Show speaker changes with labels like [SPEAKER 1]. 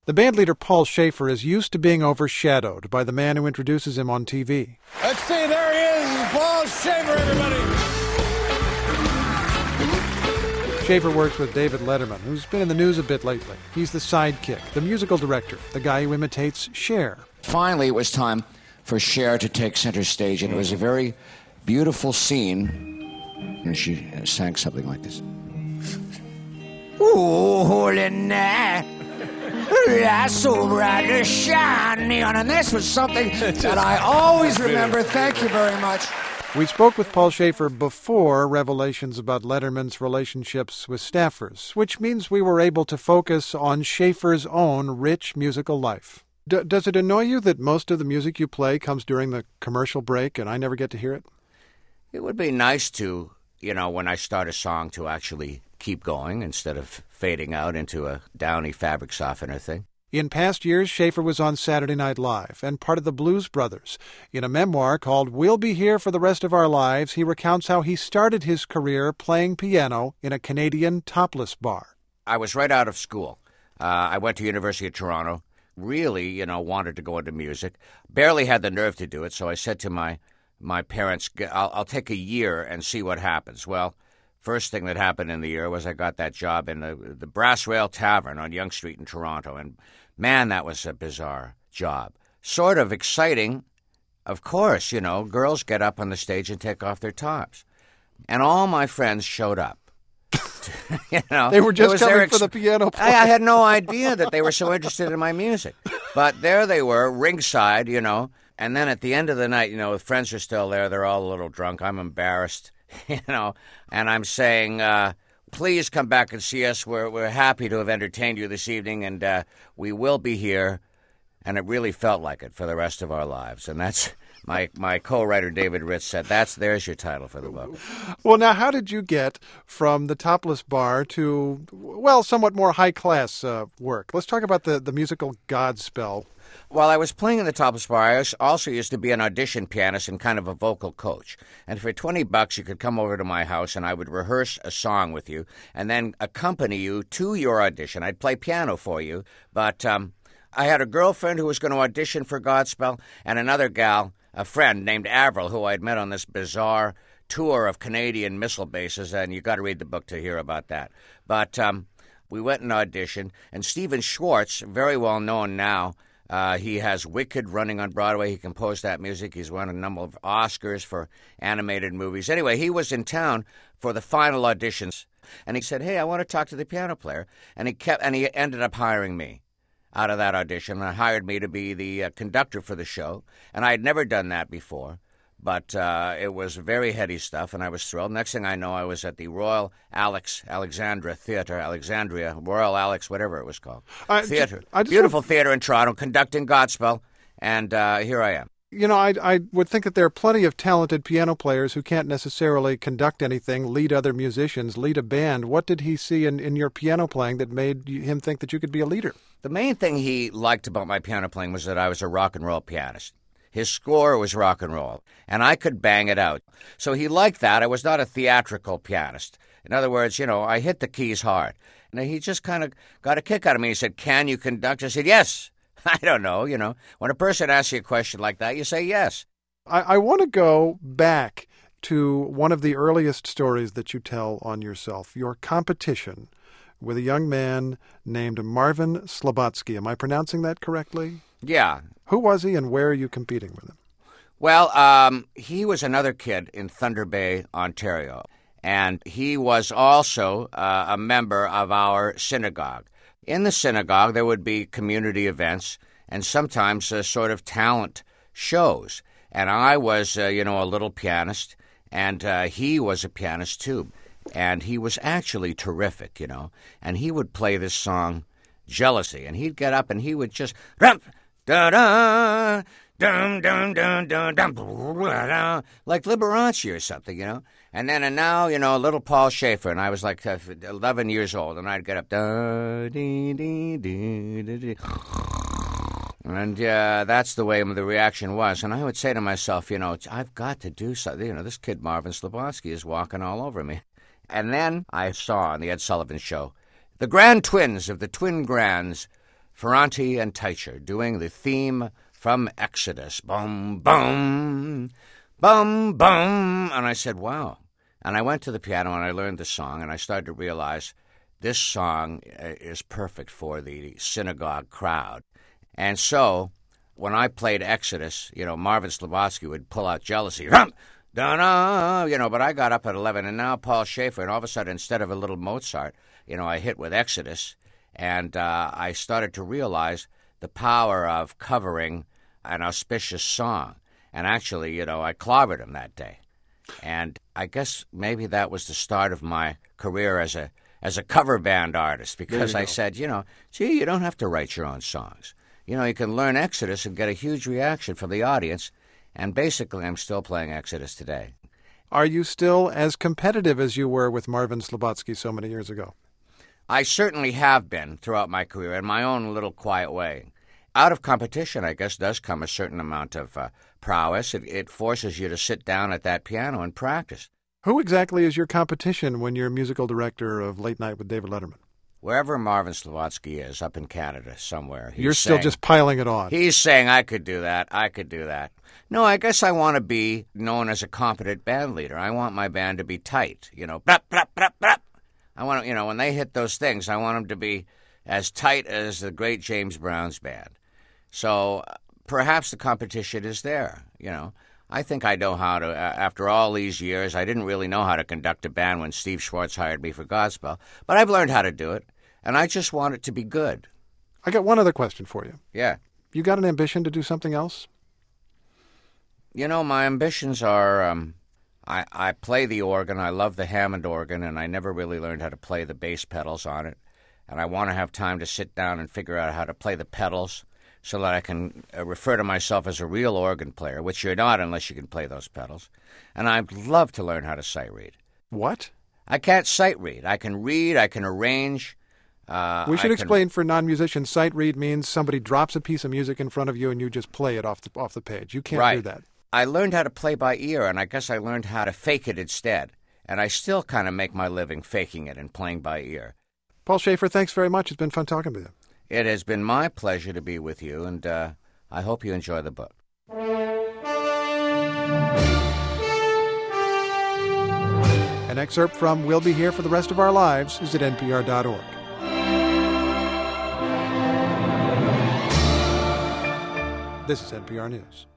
[SPEAKER 1] The bandleader Paul Shaffer is used to being overshadowed by the man who introduces him on TV.
[SPEAKER 2] Let's see, there he is, Paul Shaffer, everybody.
[SPEAKER 1] Shaffer works with David Letterman, who's been in the news a bit lately. He's the sidekick, the musical director, the guy who imitates Cher.
[SPEAKER 3] Finally, it was time for Cher to take center stage, and it was a very beautiful scene. And she sang something like this. Ooh, holy night. That's so bright and shiny. And this was something that I always remember. Thank you very much.
[SPEAKER 1] We spoke with Paul Shaffer before revelations about Letterman's relationships with staffers, which means we were able to focus on Shaffer's own rich musical life. Does it annoy you that most of the music you play comes during the commercial break and I never get to hear it?
[SPEAKER 3] It would be nice to, when I start a song, to actually keep going instead of fading out into a downy fabric softener thing.
[SPEAKER 1] In past years, Shaffer was on Saturday Night Live and part of the Blues Brothers. In a memoir called We'll Be Here for the Rest of Our Lives, he recounts how he started his career playing piano in a Canadian topless bar.
[SPEAKER 3] I was right out of school. I went to University of Toronto, really, wanted to go into music. Barely had the nerve to do it, so I said to my parents, I'll take a year and see what happens. Well, first thing that happened in the year was I got that job in the Brass Rail Tavern on Yonge Street in Toronto, and man, that was a bizarre job. Sort of exciting, of course, girls get up on the stage and take off their tops. And all my friends showed up.
[SPEAKER 1] They were just coming for the piano player.
[SPEAKER 3] I had no idea that they were so interested in my music. But there they were, ringside, and then at the end of the night, the friends are still there. They're all a little drunk. I'm embarrassed, and I'm saying, please come back and see us. We're happy to have entertained you this evening, and we will be here. And it really felt like it for the rest of our lives. And that's my co-writer David Ritz said, there's your title for the book.
[SPEAKER 1] Well, now, how did you get from the topless bar to, somewhat more high-class work? Let's talk about the musical Godspell.
[SPEAKER 3] While I was playing in the topless bar, I also used to be an audition pianist and kind of a vocal coach. And for $20, you could come over to my house and I would rehearse a song with you and then accompany you to your audition. I'd play piano for you, but I had a girlfriend who was going to audition for Godspell and another gal, a friend named Avril, who I'd met on this bizarre tour of Canadian missile bases, and you got to read the book to hear about that. But we went and auditioned, and Stephen Schwartz, very well known now, he has Wicked running on Broadway. He composed that music. He's won a number of Oscars for animated movies. Anyway, he was in town for the final auditions, and he said, "Hey, I want to talk to the piano player," and he ended up hiring me out of that audition, and hired me to be the conductor for the show. And I had never done that before, but it was very heady stuff, and I was thrilled. Next thing I know, I was at the Royal Alexandra Theatre, Royal Alex, whatever it was called, theatre. Beautiful theatre in Toronto, conducting Godspell, and here I am.
[SPEAKER 1] I would think that there are plenty of talented piano players who can't necessarily conduct anything, lead other musicians, lead a band. What did he see in your piano playing that made him think that you could be a leader?
[SPEAKER 3] The main thing he liked about my piano playing was that I was a rock and roll pianist. His score was rock and roll, and I could bang it out. So he liked that. I was not a theatrical pianist. In other words, I hit the keys hard. And he just kind of got a kick out of me. He said, "Can you conduct?" I said, "Yes." I don't know, When a person asks you a question like that, you say yes.
[SPEAKER 1] I want to go back to one of the earliest stories that you tell on yourself, your competition with a young man named Marvin Slobodski. Am I pronouncing that correctly?
[SPEAKER 3] Yeah.
[SPEAKER 1] Who was he and where are you competing with him?
[SPEAKER 3] Well, he was another kid in Thunder Bay, Ontario, and he was also a member of our synagogue. In the synagogue, there would be community events and sometimes sort of talent shows. And I was, a little pianist, and he was a pianist too. And he was actually terrific, And he would play this song, Jealousy, and he'd get up and he would just dum da da dum dum dum dum dum like Liberace or something, And then and now, little Paul Shaffer, and I was like 11 years old, and I'd get up, da dee dee dee dee dee. And that's the way the reaction was. And I would say to myself, I've got to do something. This kid Marvin Slobodski is walking all over me. And then I saw on the Ed Sullivan Show the grand twins of the Twin Grands Ferranti and Teicher doing the theme from Exodus. Bum, bum, bum, bum. And I said, wow. And I went to the piano and I learned the song, and I started to realize this song is perfect for the synagogue crowd. And so when I played Exodus, Marvin Slavotsky would pull out Jealousy. Da-da, but I got up at 11, and now Paul Shaffer, and all of a sudden, instead of a little Mozart, I hit with Exodus, and I started to realize the power of covering an auspicious song. And actually, I clobbered him that day. And I guess maybe that was the start of my career as a cover band artist, because I said, gee, you don't have to write your own songs. You can learn Exodus and get a huge reaction from the audience, and basically I'm still playing Exodus today.
[SPEAKER 1] Are you still as competitive as you were with Marvin Slavotsky so many years ago?
[SPEAKER 3] I certainly have been throughout my career in my own little quiet way. Out of competition, I guess, does come a certain amount of prowess. It forces you to sit down at that piano and practice.
[SPEAKER 1] Who exactly is your competition when you're musical director of Late Night with David Letterman?
[SPEAKER 3] Wherever Marvin Slavotsky is, up in Canada somewhere.
[SPEAKER 1] You're still just piling it on.
[SPEAKER 3] He's saying, I could do that, I could do that. No, I guess I want to be known as a competent band leader. I want my band to be tight, Brap, brap, brap, brap. I want, when they hit those things, I want them to be as tight as the great James Brown's band. So perhaps the competition is there, I think I know how to, after all these years, I didn't really know how to conduct a band when Steve Schwartz hired me for Godspell, but I've learned how to do it, and I just want it to be good.
[SPEAKER 1] I got one other question for you.
[SPEAKER 3] Yeah.
[SPEAKER 1] You got an ambition to do something else?
[SPEAKER 3] My ambitions are, I play the organ, I love the Hammond organ, and I never really learned how to play the bass pedals on it, and I want to have time to sit down and figure out how to play the pedals, so that I can refer to myself as a real organ player, which you're not unless you can play those pedals. And I'd love to learn how to sight read.
[SPEAKER 1] What?
[SPEAKER 3] I can't sight read. I can read, I can arrange.
[SPEAKER 1] We should explain for non-musicians, sight read means somebody drops a piece of music in front of you and you just play it off the page. You can't do that.
[SPEAKER 3] I learned how to play by ear, and I guess I learned how to fake it instead. And I still kind of make my living faking it and playing by ear.
[SPEAKER 1] Paul Shaffer, thanks very much. It's been fun talking with you.
[SPEAKER 3] It has been my pleasure to be with you, and I hope you enjoy the book.
[SPEAKER 1] An excerpt from We'll Be Here for the Rest of Our Lives is at npr.org. This is NPR News.